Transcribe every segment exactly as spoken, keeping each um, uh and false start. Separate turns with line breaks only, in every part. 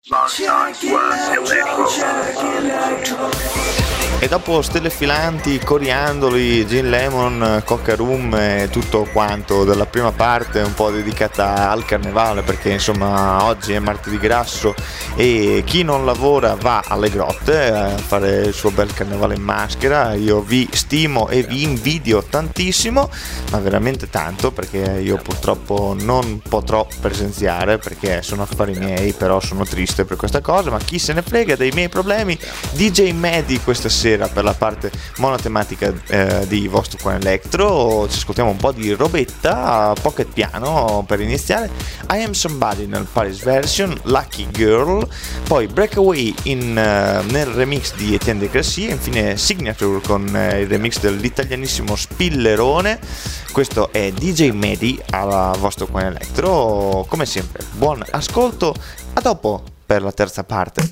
E dopo stelle filanti, coriandoli, gin lemon, coca rum e tutto quanto della prima parte un po' dedicata al carnevale, perché insomma oggi è martedì grasso e chi non lavora va alle grotte a fare il suo bel carnevale in maschera. Io vi stimo e vi invidio tantissimo, ma veramente tanto, perché io purtroppo non potrò presenziare perché sono affari miei, però sono triste per questa cosa, ma chi se ne frega dei miei problemi. D J Medi questa sera per la parte monotematica eh, di Vostro Qua Electro. Ci ascoltiamo un po' di robetta, pocket piano per iniziare, I Am Somebody nel Paris version, Lucky Girl, poi Breakaway in, uh, nel remix di Etienne De Crassy e infine Signature con uh, il remix dell'italianissimo Spillerone. Questo è D J Medi alla Vostro Qua Electro. Come sempre buon ascolto, a dopo per la terza parte.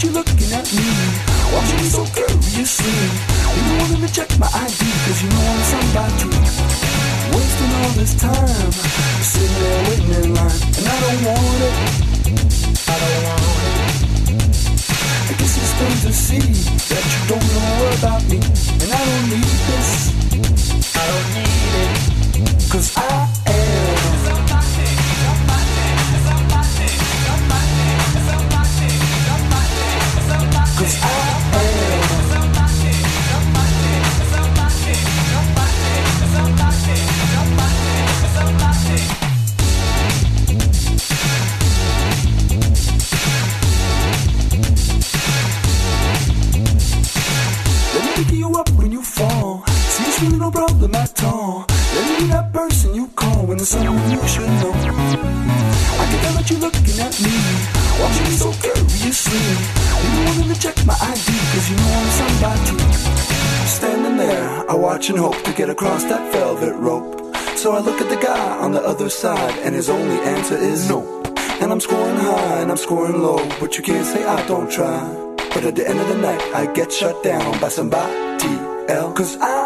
you looking at me, watching me so curiously. You wanted to check my I D, cause you know I'm somebody. Wasting all this time, sitting there waiting in line. And I don't want it, I don't want it. I guess it's plain to see that you don't know about me. And I don't need this, I don't need it. Cause I am somebody, somebody, somebody, somebody, somebody, somebody, somebody. Cause I am somebody, somebody, somebody, somebody, somebody, somebody, somebody. Let me pick you up when you fall. See, it's really no problem at all. Let me be that person you call when there's someone you should know. I can tell that you're looking at me, watching me so curiously. You wanted to check my I D, cause you know I'm somebody. Standing there, I watch and hope to get across that velvet rope. So I look at the guy on the other side, and his only answer is no. And I'm scoring high and I'm scoring low, but you can't say I don't try. But at the end of the night, I get shut down by somebody else. Cause I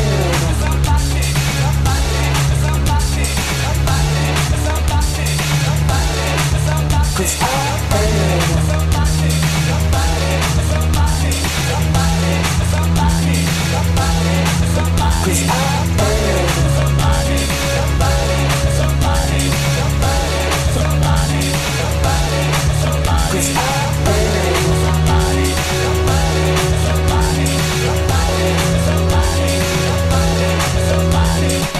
Cause I am somebody, somebody, somebody, somebody, somebody, somebody, somebody. Cause I am somebody, somebody, somebody, somebody, somebody, somebody, somebody. Cause I am somebody, somebody, somebody, somebody, somebody, somebody, somebody.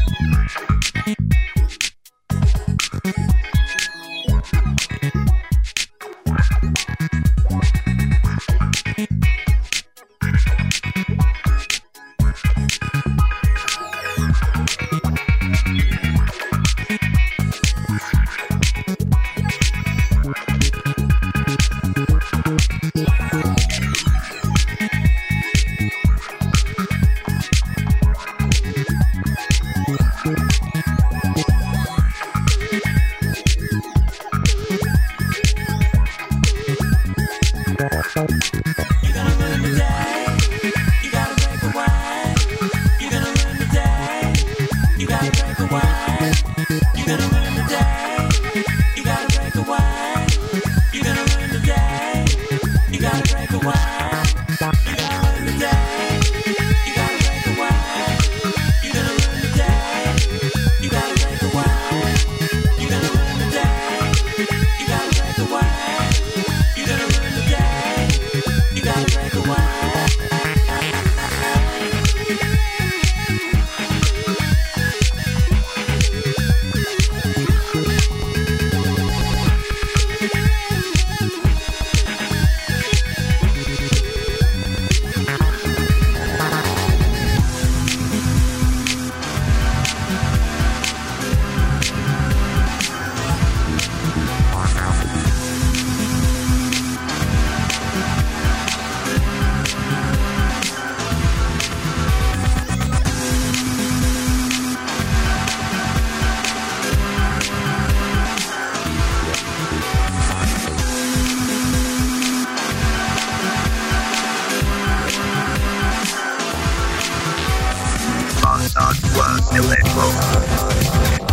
Electro.